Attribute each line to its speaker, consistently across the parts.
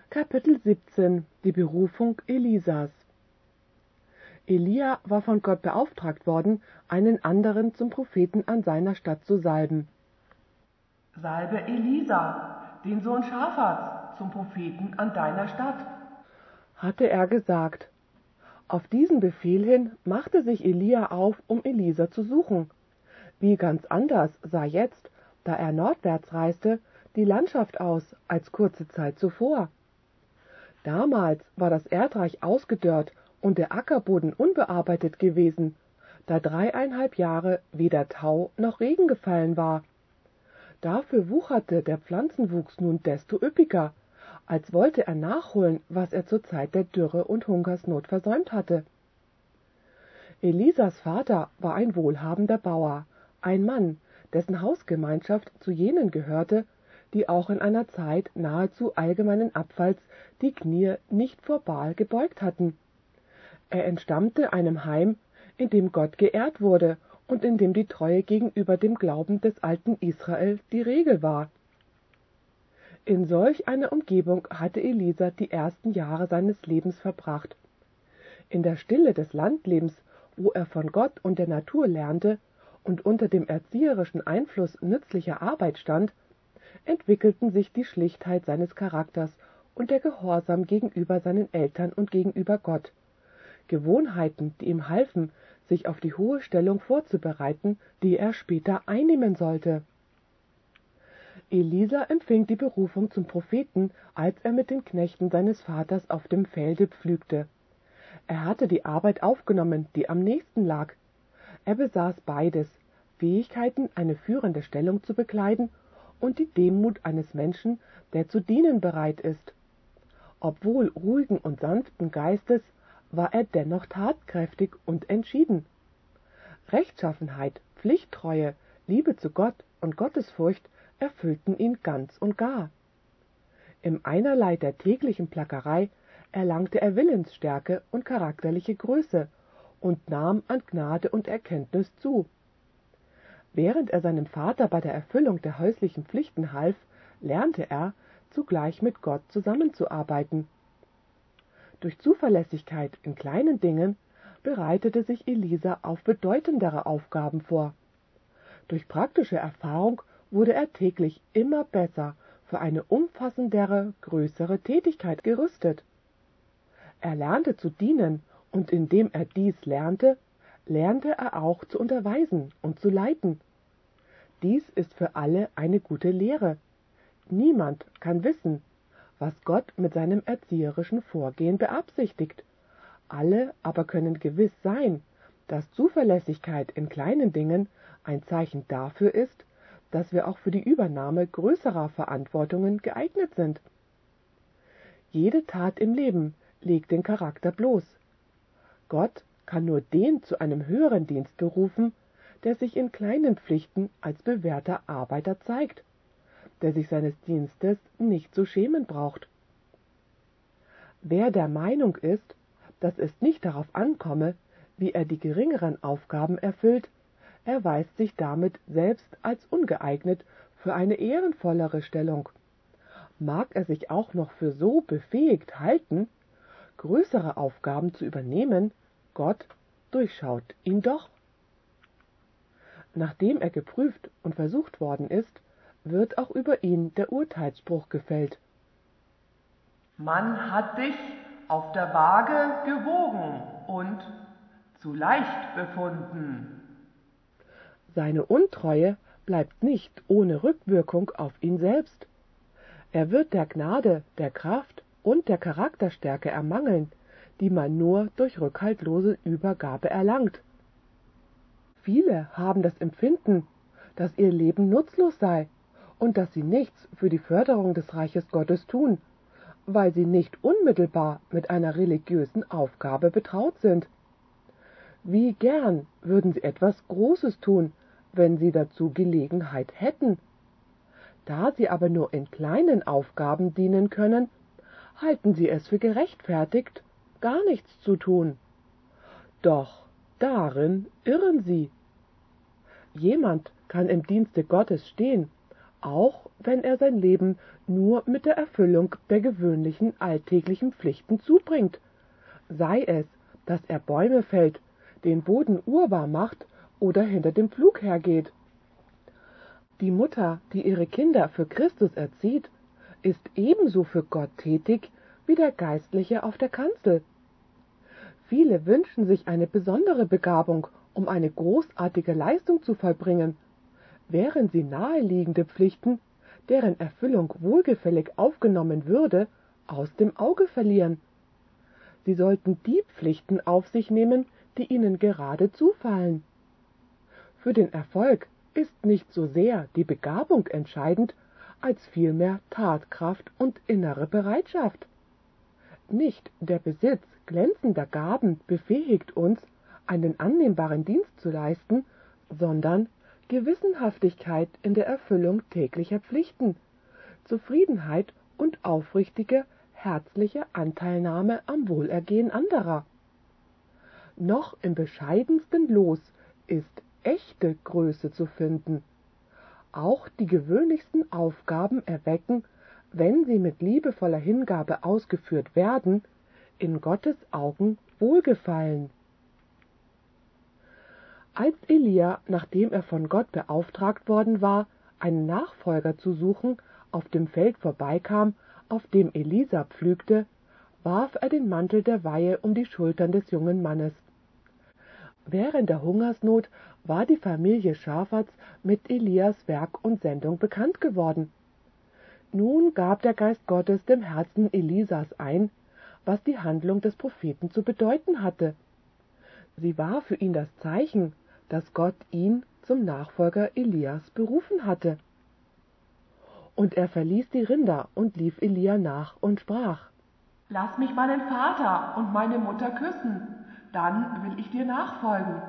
Speaker 1: Kapitel 17 Die Berufung Elisas. Elia war von Gott beauftragt worden, einen anderen zum Propheten an seiner Stadt zu salben.
Speaker 2: Salbe Elisa, den Sohn Schafats, zum Propheten an deiner Stadt,
Speaker 1: hatte er gesagt. Auf diesen Befehl hin machte sich Elia auf, um Elisa zu suchen. Wie ganz anders sah jetzt, da er nordwärts reiste, die Landschaft aus als kurze Zeit zuvor. Damals war das Erdreich ausgedörrt und der Ackerboden unbearbeitet gewesen, da 3,5 Jahre weder Tau noch Regen gefallen war. Dafür wucherte der Pflanzenwuchs nun desto üppiger, als wollte er nachholen, was er zur Zeit der Dürre und Hungersnot versäumt hatte. Elisas Vater war ein wohlhabender Bauer, ein Mann, dessen Hausgemeinschaft zu jenen gehörte, die auch in einer Zeit nahezu allgemeinen Abfalls die Knie nicht vor Baal gebeugt hatten. Er entstammte einem Heim, in dem Gott geehrt wurde und in dem die Treue gegenüber dem Glauben des alten Israel die Regel war. In solch einer Umgebung hatte Elisa die ersten Jahre seines Lebens verbracht. In der Stille des Landlebens, wo er von Gott und der Natur lernte und unter dem erzieherischen Einfluss nützlicher Arbeit stand, entwickelten sich die Schlichtheit seines Charakters und der Gehorsam gegenüber seinen Eltern und gegenüber Gott, Gewohnheiten, die ihm halfen, sich auf die hohe Stellung vorzubereiten, die er später einnehmen sollte. Elisa empfing die Berufung zum Propheten, als er mit den Knechten seines Vaters auf dem Felde pflügte. Er hatte die Arbeit aufgenommen, die am nächsten lag. Er besaß beides, Fähigkeiten, eine führende Stellung zu bekleiden, und die Demut eines Menschen, der zu dienen bereit ist. Obwohl ruhigen und sanften Geistes, war er dennoch tatkräftig und entschieden. Rechtschaffenheit, Pflichttreue, Liebe zu Gott und Gottesfurcht erfüllten ihn ganz und gar. Im Einerlei der täglichen Plackerei erlangte er Willensstärke und charakterliche Größe und nahm an Gnade und Erkenntnis zu. Während er seinem Vater bei der Erfüllung der häuslichen Pflichten half, lernte er, zugleich mit Gott zusammenzuarbeiten. Durch Zuverlässigkeit in kleinen Dingen bereitete sich Elisa auf bedeutendere Aufgaben vor. Durch praktische Erfahrung wurde er täglich immer besser für eine umfassendere, größere Tätigkeit gerüstet. Er lernte zu dienen, und indem er dies lernte, lernte er auch zu unterweisen und zu leiten. Dies ist für alle eine gute Lehre. Niemand kann wissen, was Gott mit seinem erzieherischen Vorgehen beabsichtigt. Alle aber können gewiss sein, dass Zuverlässigkeit in kleinen Dingen ein Zeichen dafür ist, dass wir auch für die Übernahme größerer Verantwortungen geeignet sind. Jede Tat im Leben legt den Charakter bloß. Gott kann nur den zu einem höheren Dienst berufen, der sich in kleinen Pflichten als bewährter Arbeiter zeigt, der sich seines Dienstes nicht zu schämen braucht. Wer der Meinung ist, dass es nicht darauf ankomme, wie er die geringeren Aufgaben erfüllt, erweist sich damit selbst als ungeeignet für eine ehrenvollere Stellung. Mag er sich auch noch für so befähigt halten, größere Aufgaben zu übernehmen, Gott durchschaut ihn doch. Nachdem er geprüft und versucht worden ist, wird auch über ihn der Urteilsspruch gefällt.
Speaker 2: Man hat dich auf der Waage gewogen und zu leicht befunden.
Speaker 1: Seine Untreue bleibt nicht ohne Rückwirkung auf ihn selbst. Er wird der Gnade, der Kraft und der Charakterstärke ermangeln, die man nur durch rückhaltlose Übergabe erlangt. Viele haben das Empfinden, dass ihr Leben nutzlos sei und dass sie nichts für die Förderung des Reiches Gottes tun, weil sie nicht unmittelbar mit einer religiösen Aufgabe betraut sind. Wie gern würden sie etwas Großes tun, wenn sie dazu Gelegenheit hätten. Da sie aber nur in kleinen Aufgaben dienen können, halten sie es für gerechtfertigt, gar nichts zu tun. Doch darin irren sie. Jemand kann im Dienste Gottes stehen, auch wenn er sein Leben nur mit der Erfüllung der gewöhnlichen alltäglichen Pflichten zubringt, sei es, dass er Bäume fällt, den Boden urbar macht oder hinter dem Pflug hergeht. Die Mutter, die ihre Kinder für Christus erzieht, ist ebenso für Gott tätig wie der Geistliche auf der Kanzel. Viele wünschen sich eine besondere Begabung, um eine großartige Leistung zu vollbringen, während sie naheliegende Pflichten, deren Erfüllung wohlgefällig aufgenommen würde, aus dem Auge verlieren. Sie sollten die Pflichten auf sich nehmen, die ihnen gerade zufallen. Für den Erfolg ist nicht so sehr die Begabung entscheidend, als vielmehr Tatkraft und innere Bereitschaft. Nicht der Besitz glänzender Gaben befähigt uns, einen annehmbaren Dienst zu leisten, sondern Gewissenhaftigkeit in der Erfüllung täglicher Pflichten, Zufriedenheit und aufrichtige, herzliche Anteilnahme am Wohlergehen anderer. Noch im bescheidensten Los ist echte Größe zu finden. Auch die gewöhnlichsten Aufgaben erwecken, wenn sie mit liebevoller Hingabe ausgeführt werden, in Gottes Augen Wohlgefallen. Als Elia, nachdem er von Gott beauftragt worden war, einen Nachfolger zu suchen, auf dem Feld vorbeikam, auf dem Elisa pflügte, warf er den Mantel der Weihe um die Schultern des jungen Mannes. Während der Hungersnot war die Familie Schafats mit Elias Werk und Sendung bekannt geworden. Nun gab der Geist Gottes dem Herzen Elisas ein, was die Handlung des Propheten zu bedeuten hatte. Sie war für ihn das Zeichen, dass Gott ihn zum Nachfolger Elias berufen hatte. Und er verließ die Rinder und lief Elia nach und sprach:
Speaker 2: Lass mich meinen Vater und meine Mutter küssen, dann will ich dir nachfolgen.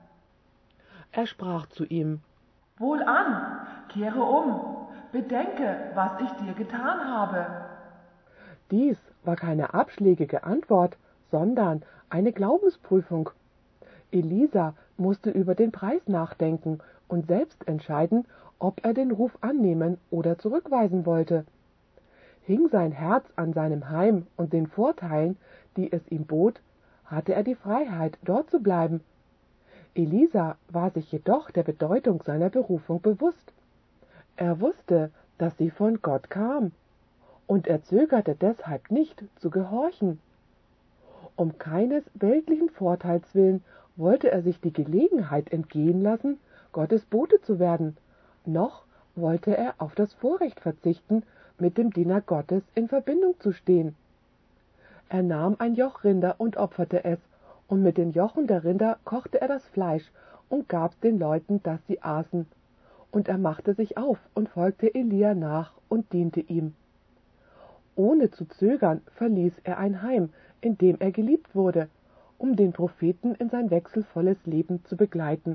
Speaker 1: Er sprach zu ihm:
Speaker 2: Wohlan, kehre um, bedenke, was ich dir getan habe.
Speaker 1: Dies war keine abschlägige Antwort, sondern eine Glaubensprüfung. Elisa musste über den Preis nachdenken und selbst entscheiden, ob er den Ruf annehmen oder zurückweisen wollte. Hing sein Herz an seinem Heim und den Vorteilen, die es ihm bot, hatte er die Freiheit, dort zu bleiben. Elisa war sich jedoch der Bedeutung seiner Berufung bewusst. Er wusste, dass sie von Gott kam, und er zögerte deshalb nicht, zu gehorchen. Um keines weltlichen Vorteils willen wollte er sich die Gelegenheit entgehen lassen, Gottes Bote zu werden, noch wollte er auf das Vorrecht verzichten, mit dem Diener Gottes in Verbindung zu stehen. Er nahm ein Joch Rinder und opferte es, und mit den Jochen der Rinder kochte er das Fleisch und gab's den Leuten, dass sie aßen. Und er machte sich auf und folgte Elia nach und diente ihm. Ohne zu zögern verließ er ein Heim, in dem er geliebt wurde, um den Propheten in sein wechselvolles Leben zu begleiten.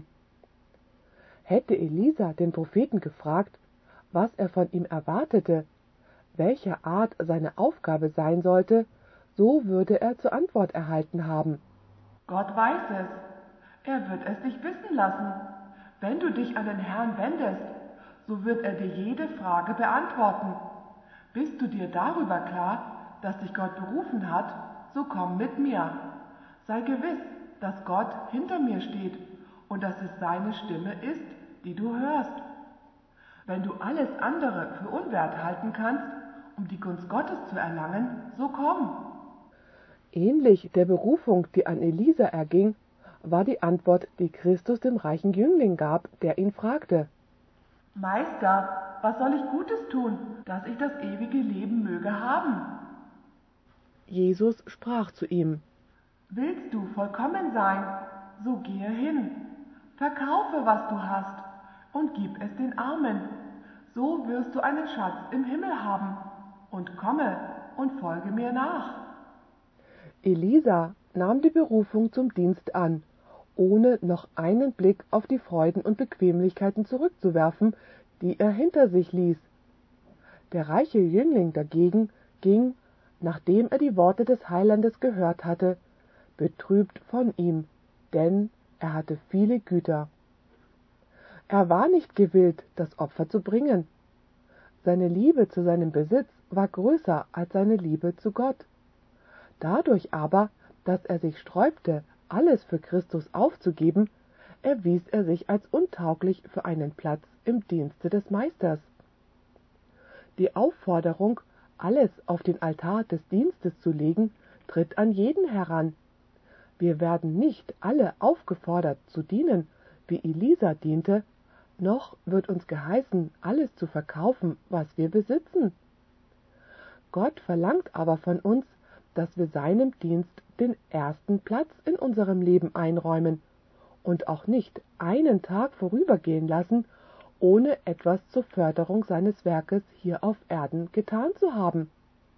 Speaker 1: Hätte Elisa den Propheten gefragt, was er von ihm erwartete, welcher Art seine Aufgabe sein sollte, so würde er zur Antwort erhalten haben:
Speaker 2: Gott weiß es, er wird es dich wissen lassen. Wenn du dich an den Herrn wendest, so wird er dir jede Frage beantworten. Bist du dir darüber klar, dass dich Gott berufen hat, so komm mit mir. Sei gewiss, dass Gott hinter mir steht und dass es seine Stimme ist, die du hörst. Wenn du alles andere für unwert halten kannst, um die Gunst Gottes zu erlangen, so komm.
Speaker 1: Ähnlich der Berufung, die an Elisa erging, war die Antwort, die Christus dem reichen Jüngling gab, der ihn fragte:
Speaker 2: Meister, was soll ich Gutes tun, dass ich das ewige Leben möge haben?
Speaker 1: Jesus sprach zu ihm:
Speaker 2: Willst du vollkommen sein, so gehe hin, verkaufe, was du hast, und gib es den Armen, so wirst du einen Schatz im Himmel haben, und komme und folge mir nach.
Speaker 1: Elisa nahm die Berufung zum Dienst an, ohne noch einen Blick auf die Freuden und Bequemlichkeiten zurückzuwerfen, die er hinter sich ließ. Der reiche Jüngling dagegen ging, nachdem er die Worte des Heilandes gehört hatte, betrübt von ihm, denn er hatte viele Güter. Er war nicht gewillt, das Opfer zu bringen. Seine Liebe zu seinem Besitz war größer als seine Liebe zu Gott. Dadurch aber, dass er sich sträubte, alles für Christus aufzugeben, erwies er sich als untauglich für einen Platz im Dienste des Meisters. Die Aufforderung, alles auf den Altar des Dienstes zu legen, tritt an jeden heran. Wir werden nicht alle aufgefordert zu dienen, wie Elisa diente, noch wird uns geheißen, alles zu verkaufen, was wir besitzen. Gott verlangt aber von uns, dass wir seinem Dienst den ersten Platz in unserem Leben einräumen und auch nicht einen Tag vorübergehen lassen, ohne etwas zur Förderung seines Werkes hier auf Erden getan zu haben.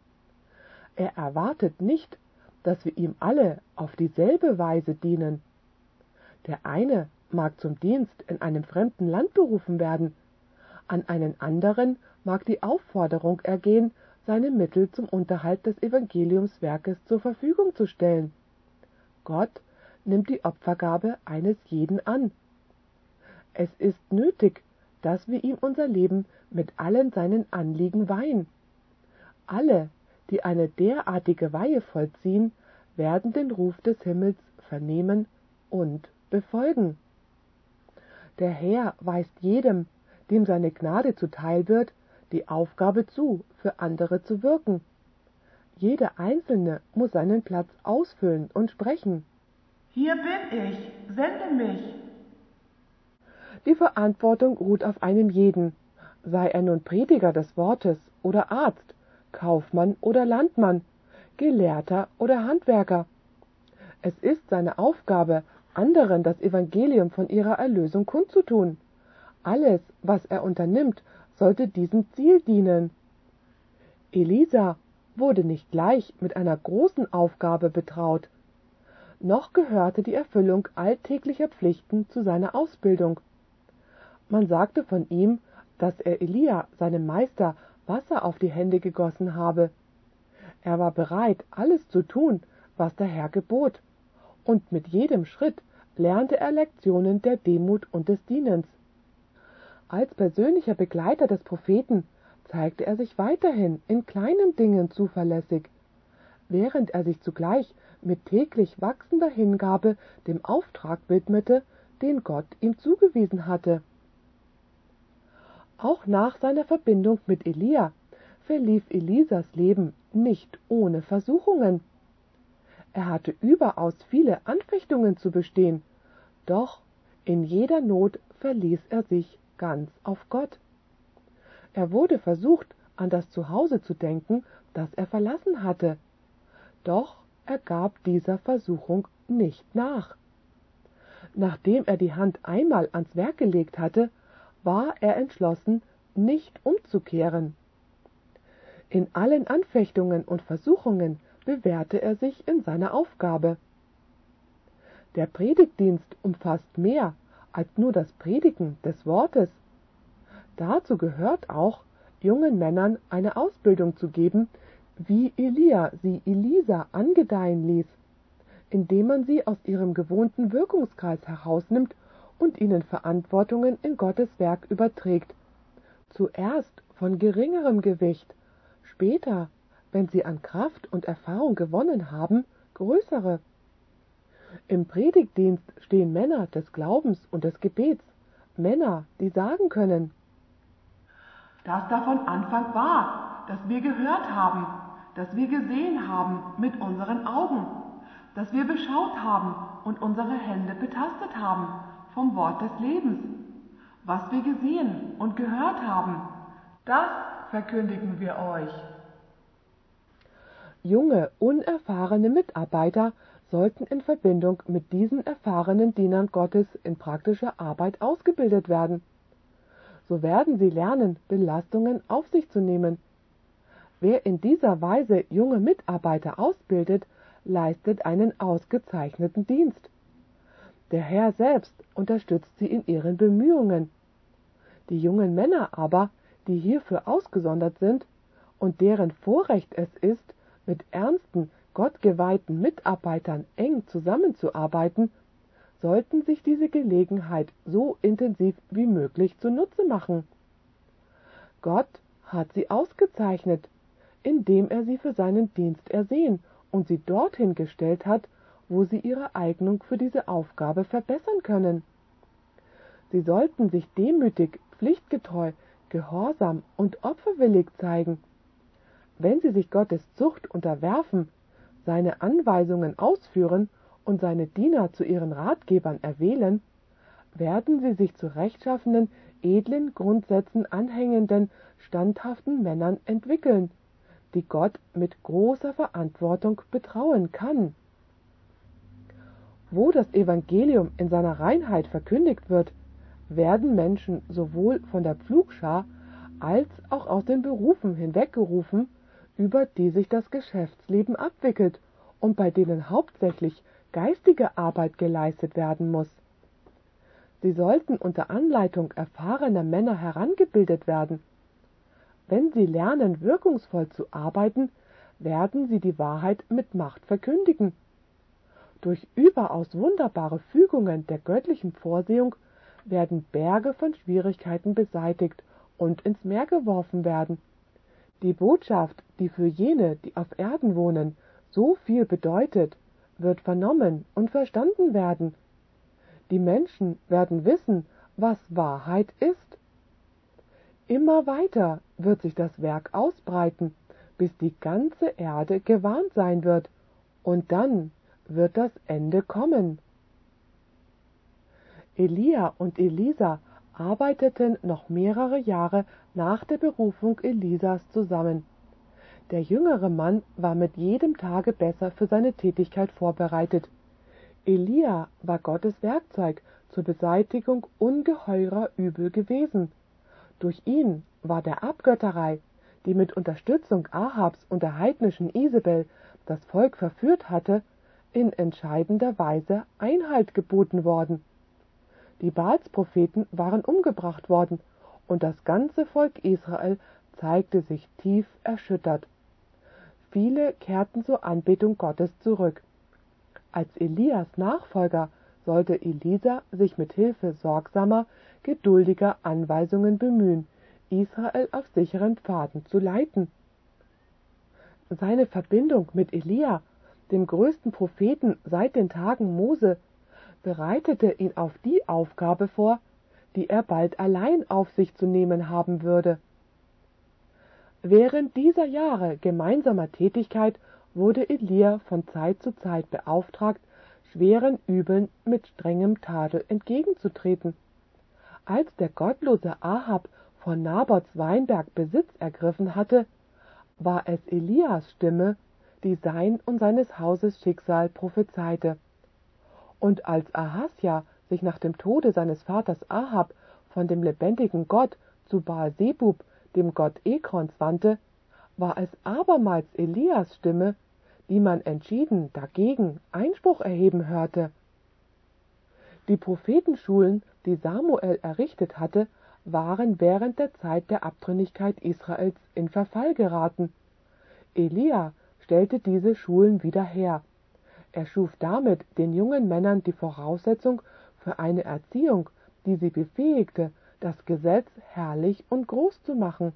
Speaker 1: Er erwartet nicht, dass wir ihm alle auf dieselbe Weise dienen. Der eine mag zum Dienst in einem fremden Land berufen werden, an einen anderen mag die Aufforderung ergehen, seine Mittel zum Unterhalt des Evangeliumswerkes zur Verfügung zu stellen. Gott nimmt die Opfergabe eines jeden an. Es ist nötig, dass wir ihm unser Leben mit allen seinen Anliegen weihen. Alle, die eine derartige Weihe vollziehen, werden den Ruf des Himmels vernehmen und befolgen. Der Herr weist jedem, dem seine Gnade zuteil wird, die Aufgabe zu, für andere zu wirken. Jeder Einzelne muss seinen Platz ausfüllen und sprechen.
Speaker 2: Hier bin ich, sende mich.
Speaker 1: Die Verantwortung ruht auf einem jeden, sei er nun Prediger des Wortes oder Arzt, Kaufmann oder Landmann, Gelehrter oder Handwerker. Es ist seine Aufgabe, anderen das Evangelium von ihrer Erlösung kundzutun. Alles, was er unternimmt, sollte diesem Ziel dienen. Elisa wurde nicht gleich mit einer großen Aufgabe betraut. Noch gehörte die Erfüllung alltäglicher Pflichten zu seiner Ausbildung. Man sagte von ihm, dass er Elia, seinem Meister, Wasser auf die Hände gegossen habe. Er war bereit, alles zu tun, was der Herr gebot, und mit jedem Schritt lernte er Lektionen der Demut und des Dienens. Als persönlicher Begleiter des Propheten zeigte er sich weiterhin in kleinen Dingen zuverlässig, während er sich zugleich mit täglich wachsender Hingabe dem Auftrag widmete, den Gott ihm zugewiesen hatte. Auch nach seiner Verbindung mit Elia verlief Elisas Leben nicht ohne Versuchungen. Er hatte überaus viele Anfechtungen zu bestehen, doch in jeder Not verließ er sich ganz auf Gott. Er wurde versucht, an das Zuhause zu denken, das er verlassen hatte, doch er gab dieser Versuchung nicht nach. Nachdem er die Hand einmal ans Werk gelegt hatte, war er entschlossen, nicht umzukehren. In allen Anfechtungen und Versuchungen bewährte er sich in seiner Aufgabe. Der Predigtdienst umfasst mehr als nur das Predigen des Wortes. Dazu gehört auch, jungen Männern eine Ausbildung zu geben, wie Elia sie Elisa angedeihen ließ, indem man sie aus ihrem gewohnten Wirkungskreis herausnimmt und ihnen Verantwortungen in Gottes Werk überträgt, zuerst von geringerem Gewicht, später, wenn sie an Kraft und Erfahrung gewonnen haben, größere. Im Predigtdienst stehen Männer des Glaubens und des Gebets, Männer, die sagen können:
Speaker 2: Das da von Anfang war, das wir gehört haben, das wir gesehen haben mit unseren Augen, das wir beschaut haben und unsere Hände betastet haben vom Wort des Lebens. Was wir gesehen und gehört haben, das verkündigen wir euch.
Speaker 1: Junge, unerfahrene Mitarbeiter sollten in Verbindung mit diesen erfahrenen Dienern Gottes in praktischer Arbeit ausgebildet werden. So werden sie lernen, Belastungen auf sich zu nehmen. Wer in dieser Weise junge Mitarbeiter ausbildet, leistet einen ausgezeichneten Dienst. Der Herr selbst unterstützt sie in ihren Bemühungen. Die jungen Männer aber, die hierfür ausgesondert sind und deren Vorrecht es ist, mit ernsten, gottgeweihten Mitarbeitern eng zusammenzuarbeiten, sollten sich diese Gelegenheit so intensiv wie möglich zunutze machen. Gott hat sie ausgezeichnet, indem er sie für seinen Dienst ersehen und sie dorthin gestellt hat, wo sie ihre Eignung für diese Aufgabe verbessern können. Sie sollten sich demütig, pflichtgetreu, gehorsam und opferwillig zeigen. Wenn sie sich Gottes Zucht unterwerfen, seine Anweisungen ausführen und seine Diener zu ihren Ratgebern erwählen, werden sie sich zu rechtschaffenen, edlen Grundsätzen anhängenden, standhaften Männern entwickeln, die Gott mit großer Verantwortung betrauen kann. Wo das Evangelium in seiner Reinheit verkündigt wird, werden Menschen sowohl von der Pflugschar als auch aus den Berufen hinweggerufen, über die sich das Geschäftsleben abwickelt und bei denen hauptsächlich geistige Arbeit geleistet werden muss. Sie sollten unter Anleitung erfahrener Männer herangebildet werden. Wenn sie lernen, wirkungsvoll zu arbeiten, werden sie die Wahrheit mit Macht verkündigen. Durch überaus wunderbare Fügungen der göttlichen Vorsehung werden Berge von Schwierigkeiten beseitigt und ins Meer geworfen werden. Die Botschaft, die für jene, die auf Erden wohnen, so viel bedeutet, wird vernommen und verstanden werden. Die Menschen werden wissen, was Wahrheit ist. Immer weiter wird sich das Werk ausbreiten, bis die ganze Erde gewarnt sein wird, und dann wird das Ende kommen. Elia und Elisa arbeiteten noch mehrere Jahre nach der Berufung Elisas zusammen. Der jüngere Mann war mit jedem Tage besser für seine Tätigkeit vorbereitet. Elia war Gottes Werkzeug zur Beseitigung ungeheurer Übel gewesen. Durch ihn war der Abgötterei, die mit Unterstützung Ahabs und der heidnischen Isabel das Volk verführt hatte, in entscheidender Weise Einhalt geboten worden. Die Baalspropheten waren umgebracht worden, und das ganze Volk Israel zeigte sich tief erschüttert. Viele kehrten zur Anbetung Gottes zurück. Als Elias Nachfolger sollte Elisa sich mit Hilfe sorgsamer, geduldiger Anweisungen bemühen, Israel auf sicheren Pfaden zu leiten. Seine Verbindung mit Elia, dem größten Propheten seit den Tagen Mose, bereitete ihn auf die Aufgabe vor, die er bald allein auf sich zu nehmen haben würde. Während dieser Jahre gemeinsamer Tätigkeit wurde Elia von Zeit zu Zeit beauftragt, schweren Übeln mit strengem Tadel entgegenzutreten. Als der gottlose Ahab von Nabots Weinberg Besitz ergriffen hatte, war es Elias Stimme, die sein und seines Hauses Schicksal prophezeite. Und als Ahasja sich nach dem Tode seines Vaters Ahab von dem lebendigen Gott zu Baal-Sebub, dem Gott Ekrons, wandte, war es abermals Elias Stimme, die man entschieden dagegen Einspruch erheben hörte. Die Prophetenschulen, die Samuel errichtet hatte, waren während der Zeit der Abtrünnigkeit Israels in Verfall geraten. Elia stellte diese Schulen wieder her. Er schuf damit den jungen Männern die Voraussetzung für eine Erziehung, die sie befähigte, das Gesetz herrlich und groß zu machen.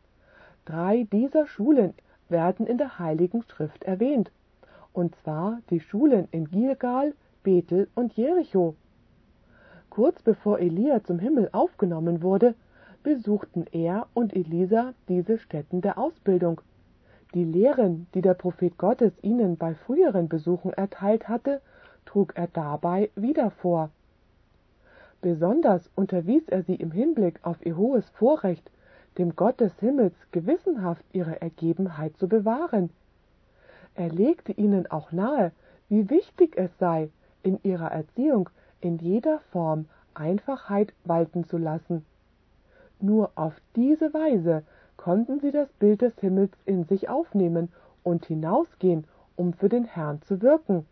Speaker 1: 3 dieser Schulen werden in der Heiligen Schrift erwähnt, und zwar die Schulen in Gilgal, Bethel und Jericho. Kurz bevor Elia zum Himmel aufgenommen wurde, besuchten er und Elisa diese Stätten der Ausbildung. Die Lehren, die der Prophet Gottes ihnen bei früheren Besuchen erteilt hatte, trug er dabei wieder vor. Besonders unterwies er sie im Hinblick auf ihr hohes Vorrecht, dem Gott des Himmels gewissenhaft ihre Ergebenheit zu bewahren. Er legte ihnen auch nahe, wie wichtig es sei, in ihrer Erziehung in jeder Form Einfachheit walten zu lassen. Nur auf diese Weise konnten sie das Bild des Himmels in sich aufnehmen und hinausgehen, um für den Herrn zu wirken.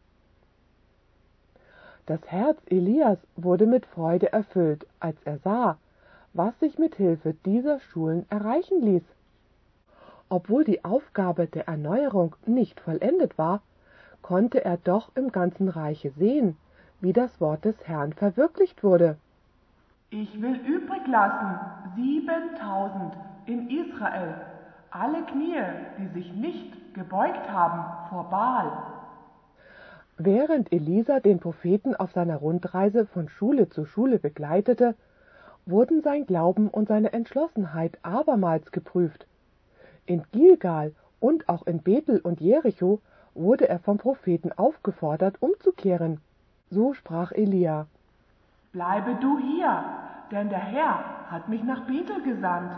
Speaker 1: Das Herz Elias wurde mit Freude erfüllt, als er sah, was sich mit Hilfe dieser Schulen erreichen ließ. Obwohl die Aufgabe der Erneuerung nicht vollendet war, konnte er doch im ganzen Reiche sehen, wie das Wort des Herrn verwirklicht wurde.
Speaker 2: Ich will übrig lassen 7.000 in Israel alle Knie, die sich nicht gebeugt haben vor Baal.
Speaker 1: Während Elisa den Propheten auf seiner Rundreise von Schule zu Schule begleitete, wurden sein Glauben und seine Entschlossenheit abermals geprüft. In Gilgal und auch in Bethel und Jericho wurde er vom Propheten aufgefordert, umzukehren. So sprach Elia:
Speaker 2: Bleibe du hier, denn der Herr hat mich nach Bethel gesandt.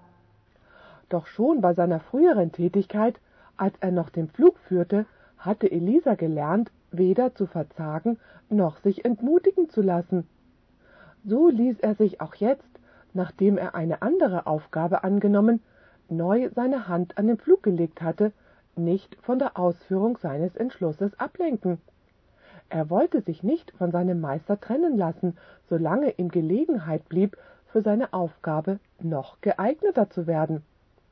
Speaker 1: Doch schon bei seiner früheren Tätigkeit, als er noch den Pflug führte, hatte Elisa gelernt, weder zu verzagen noch sich entmutigen zu lassen. So ließ er sich auch jetzt, nachdem er eine andere Aufgabe angenommen, neu seine Hand an den Pflug gelegt hatte, nicht von der Ausführung seines Entschlusses ablenken. Er wollte sich nicht von seinem Meister trennen lassen, solange ihm Gelegenheit blieb, für seine Aufgabe noch geeigneter zu werden.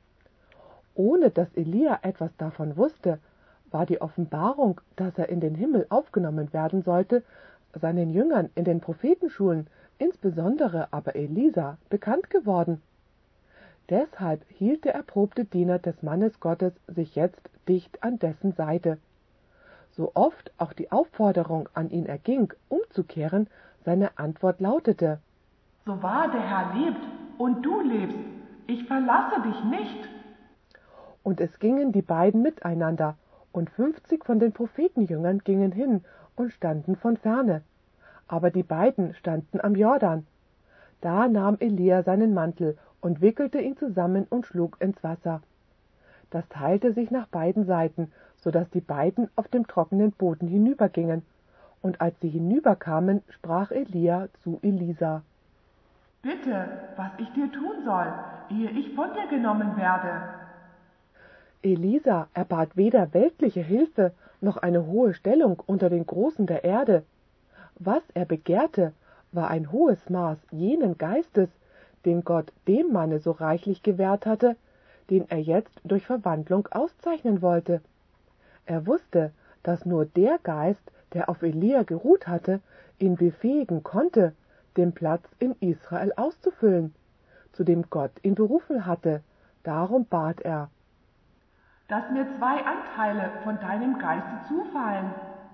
Speaker 1: Ohne dass Elia etwas davon wusste, war die Offenbarung, dass er in den Himmel aufgenommen werden sollte, seinen Jüngern in den Prophetenschulen, insbesondere aber Elisa, bekannt geworden. Deshalb hielt der erprobte Diener des Mannes Gottes sich jetzt dicht an dessen Seite. So oft auch die Aufforderung an ihn erging, umzukehren, seine Antwort lautete:
Speaker 2: So wahr der Herr lebt und du lebst, ich verlasse dich nicht.
Speaker 1: Und es gingen die beiden miteinander, und 50 von den Prophetenjüngern gingen hin und standen von ferne. Aber die beiden standen am Jordan. Da nahm Elia seinen Mantel und wickelte ihn zusammen und schlug ins Wasser. Das teilte sich nach beiden Seiten, so dass die beiden auf dem trockenen Boden hinübergingen. Und als sie hinüberkamen, sprach Elia zu Elisa:
Speaker 2: Bitte, was ich dir tun soll, ehe ich von dir genommen werde.
Speaker 1: Elisa erbat weder weltliche Hilfe noch eine hohe Stellung unter den Großen der Erde. Was er begehrte, war ein hohes Maß jenen Geistes, den Gott dem Manne so reichlich gewährt hatte, den er jetzt durch Verwandlung auszeichnen wollte. Er wusste, dass nur der Geist, der auf Elia geruht hatte, ihn befähigen konnte, den Platz in Israel auszufüllen, zu dem Gott ihn berufen hatte. Darum bat er:
Speaker 2: Dass mir 2 Anteile von deinem Geiste zufallen.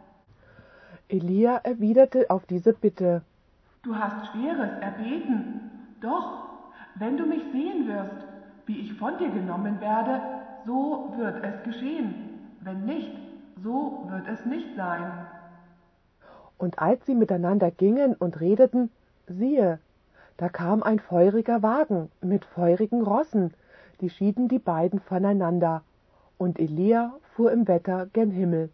Speaker 1: Elia erwiderte auf diese Bitte:
Speaker 2: Du hast Schweres erbeten, doch wenn du mich sehen wirst, wie ich von dir genommen werde, so wird es geschehen. Wenn nicht, so wird es nicht sein.
Speaker 1: Und als sie miteinander gingen und redeten, siehe, da kam ein feuriger Wagen mit feurigen Rossen, die schieden die beiden voneinander, und Elia fuhr im Wetter gen Himmel.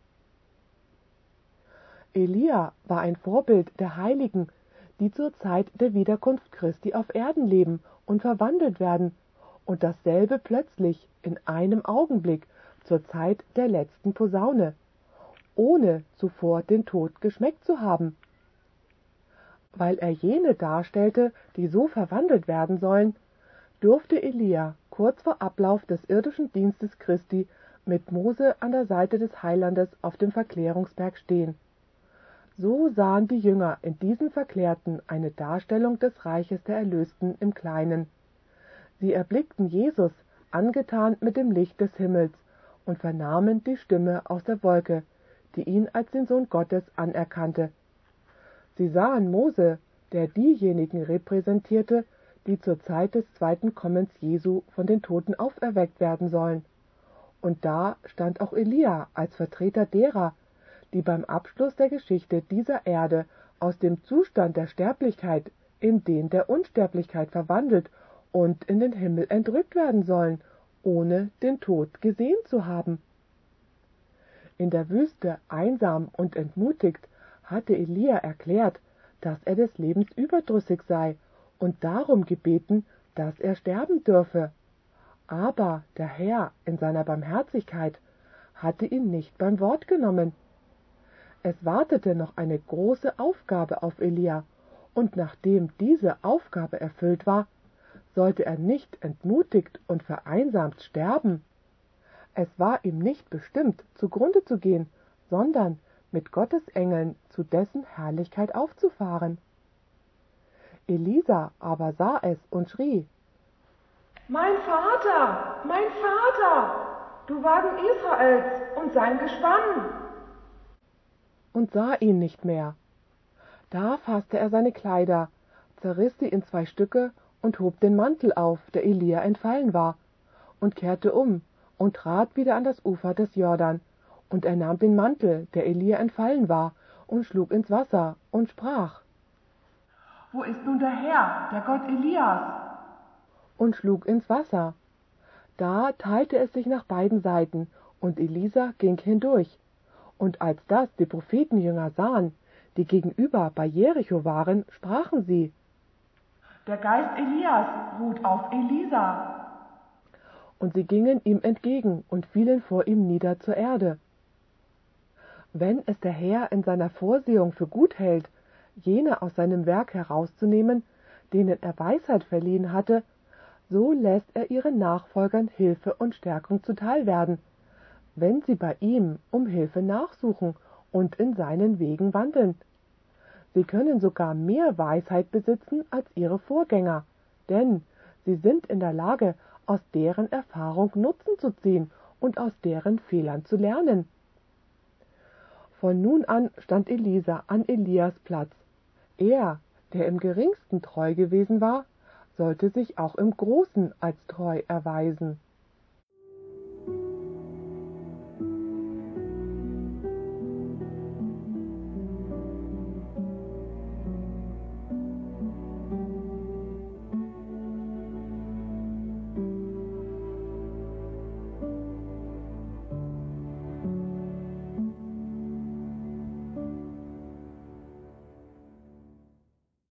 Speaker 1: Elia war ein Vorbild der Heiligen, die zur Zeit der Wiederkunft Christi auf Erden leben und verwandelt werden, und dasselbe plötzlich in einem Augenblick zur Zeit der letzten Posaune, ohne zuvor den Tod geschmeckt zu haben. Weil er jene darstellte, die so verwandelt werden sollen, durfte Elia kurz vor Ablauf des irdischen Dienstes Christi mit Mose an der Seite des Heilandes auf dem Verklärungsberg stehen. So sahen die Jünger in diesen Verklärten eine Darstellung des Reiches der Erlösten im Kleinen. Sie erblickten Jesus, angetan mit dem Licht des Himmels, und vernahmen die Stimme aus der Wolke, die ihn als den Sohn Gottes anerkannte. Sie sahen Mose, der diejenigen repräsentierte, die zur Zeit des zweiten Kommens Jesu von den Toten auferweckt werden sollen. Und da stand auch Elia als Vertreter derer, die beim Abschluss der Geschichte dieser Erde aus dem Zustand der Sterblichkeit in den der Unsterblichkeit verwandelt und in den Himmel entrückt werden sollen, ohne den Tod gesehen zu haben. In der Wüste einsam und entmutigt hatte Elia erklärt, dass er des Lebens überdrüssig sei und darum gebeten, dass er sterben dürfe. Aber der Herr in seiner Barmherzigkeit hatte ihn nicht beim Wort genommen. Es wartete noch eine große Aufgabe auf Elia, und nachdem diese Aufgabe erfüllt war, sollte er nicht entmutigt und vereinsamt sterben. Es war ihm nicht bestimmt, zugrunde zu gehen, sondern mit Gottes Engeln zu dessen Herrlichkeit aufzufahren. Elisa aber sah es und schrie:
Speaker 2: Mein Vater, mein Vater, du Wagen Israels und sein Gespann!
Speaker 1: Und sah ihn nicht mehr. Da fasste er seine Kleider, zerriss sie in 2 Stücke und hob den Mantel auf, der Elia entfallen war, und kehrte um und trat wieder an das Ufer des Jordan. Und er nahm den Mantel, der Elia entfallen war, und schlug ins Wasser und sprach:
Speaker 2: Wo ist nun der Herr, der Gott Elias?
Speaker 1: Und schlug ins Wasser. Da teilte es sich nach beiden Seiten, und Elisa ging hindurch. Und als das die Prophetenjünger sahen, die gegenüber bei Jericho waren, sprachen sie:
Speaker 2: Der Geist Elias ruht auf Elisa.
Speaker 1: Und sie gingen ihm entgegen und fielen vor ihm nieder zur Erde. Wenn es der Herr in seiner Vorsehung für gut hält, jene aus seinem Werk herauszunehmen, denen er Weisheit verliehen hatte, so lässt er ihren Nachfolgern Hilfe und Stärkung zuteil werden, wenn sie bei ihm um Hilfe nachsuchen und in seinen Wegen wandeln. Sie können sogar mehr Weisheit besitzen als ihre Vorgänger, denn sie sind in der Lage, aus deren Erfahrung Nutzen zu ziehen und aus deren Fehlern zu lernen. Von nun an stand Elisa an Elias Platz. Er, der im geringsten treu gewesen war, sollte sich auch im Großen als treu erweisen.